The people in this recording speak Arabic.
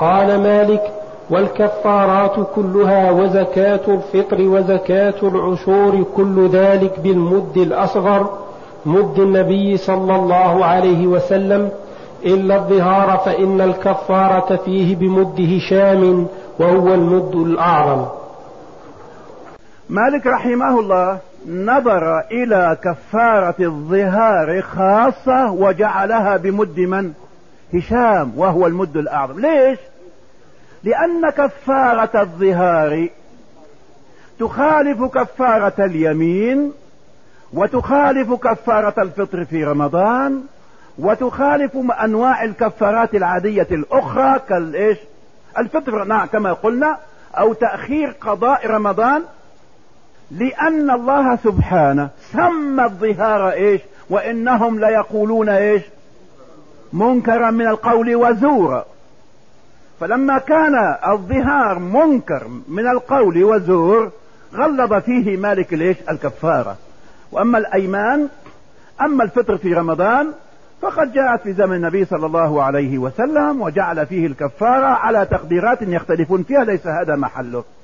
قال مالك: والكفارات كلها وزكاة الفطر وزكاة العشور كل ذلك بالمد الأصغر مد النبي صلى الله عليه وسلم، إلا الظهار فإن الكفارة فيه بمد هشام وهو المد الأعظم. مالك رحمه الله نظر إلى كفارة الظهار خاصة وجعلها بمد من؟ هشام، وهو المد الأعظم. ليش؟ لأن كفارة الظهار تخالف كفارة اليمين، وتخالف كفارة الفطر في رمضان، وتخالف أنواع الكفارات العادية الأخرى كالإيش؟ الفطر، نعم كما قلنا، أو تأخير قضاء رمضان، لأن الله سبحانه سمى الظهار إيش؟ وإنهم ليقولون إيش؟ منكرا من القول وزورا. فلما كان الظهار منكر من القول وزور غلظ فيه مالك ليش؟ الكفارة. وأما الأيمان، أما الفطر في رمضان فقد جاءت في زمن النبي صلى الله عليه وسلم وجعل فيه الكفارة على تقديرات يختلفون فيها، ليس هذا محله.